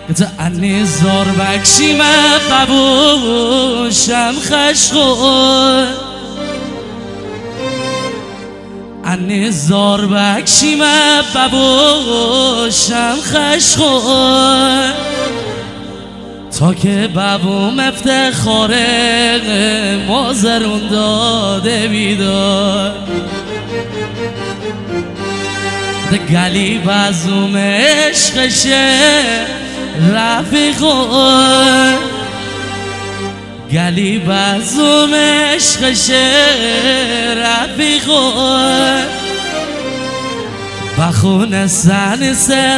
گتا انی زار بکشیم قبوشم خشخور انی زار بکشیم قبوشم خشخور تا که بابوم افتخاره مازرون داده بیدار ده گلی بازوم عشقشه رفیقون گلی بازوم عشقشه رفیقون بخون سن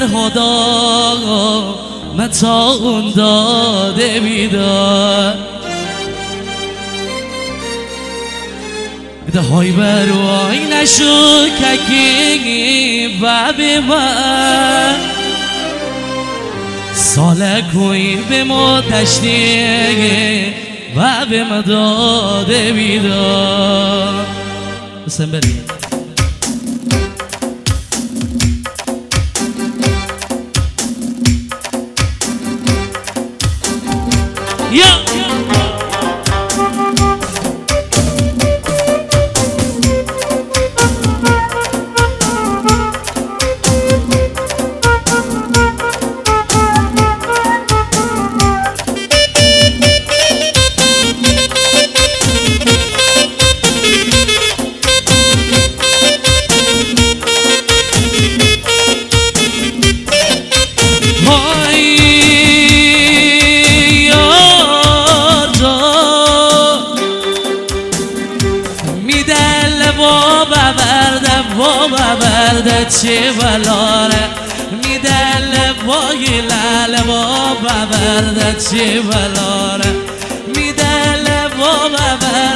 سرهدا متا اون داده بیدار ده های بروای نشو ککی بابی من ساله کوی به ما تشنیه بابی ما داده بیدار بسن بریم چه بلاره میدل بای لال بابا برده چه بلاره میدل بابا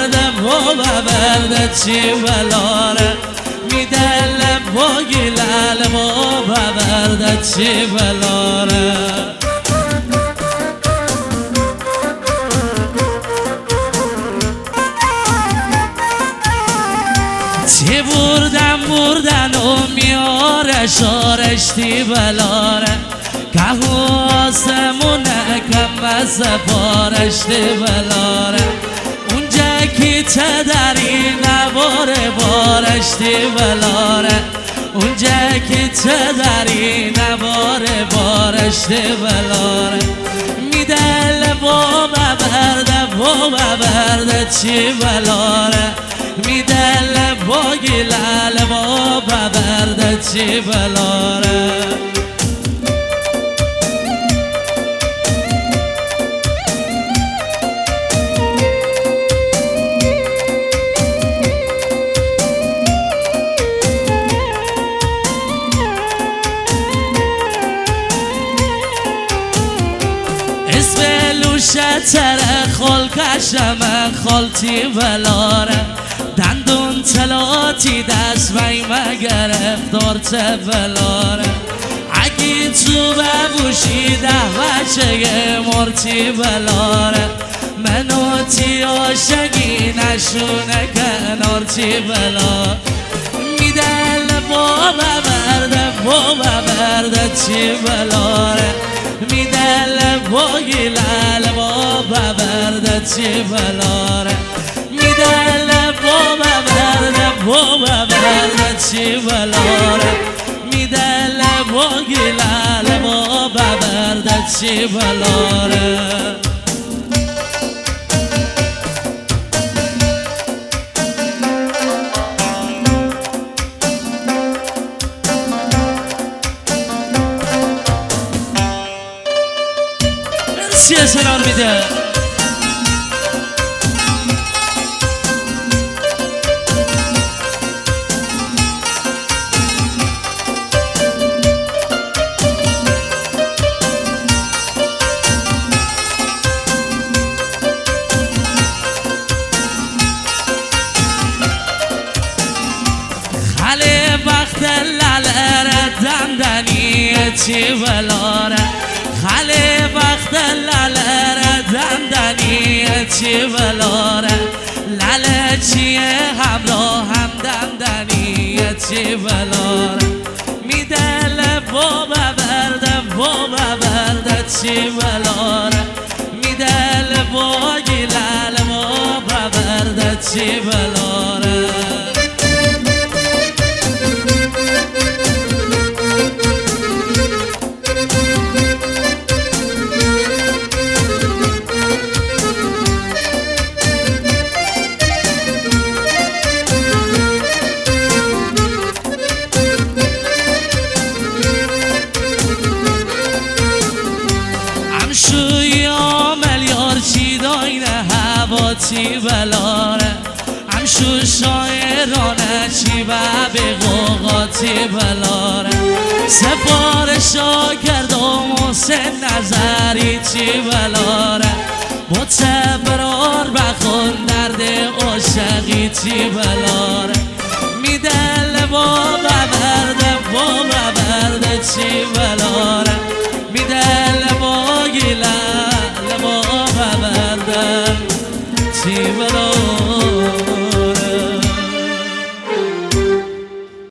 برده چه بلاره میدل بای لال بابا برده چه بلاره چه بردن و میارش آرشتی بلاره که آسمونه کم سفارشتی بلاره اونجا که چه داری نباره بارشتی بلاره اونجا که چه داری نباره بارشتی بلاره میدل بابا برده چی بلاره میدل باگی لال بابا برده چی بلاره تره خال کشم خالتی بلاره دندون تلاتی دست وی مگرفتار بلاره اگه تو ببوشی ده بچه مرتی بلاره منو تی آشگی نشونه کنارتی بلاره میدل بابا برده چی بلاره میدل بای لال بابا برده چی بلاره میدل بابا برده چی بلاره میدل بای لال بابا برده چی بلاره چیه سنار میده خاله وقت لالره دندنی چی بلاره خاله وقت لالره دندنی چی بلاره لاله چیه همراه هم دندنی چی بلاره میدل بابا برده چی بلاره میدل باگی لال ما برده چی بلاره چی بلاره همشو شاعرانه چی و به غوغا چی بلاره سفارشا کردم حسین نظری چی بلاره متبرار بخون درد عاشقی چی بلاره میدل با برده چی بلاره میدل با گیلل با برده چی بلاره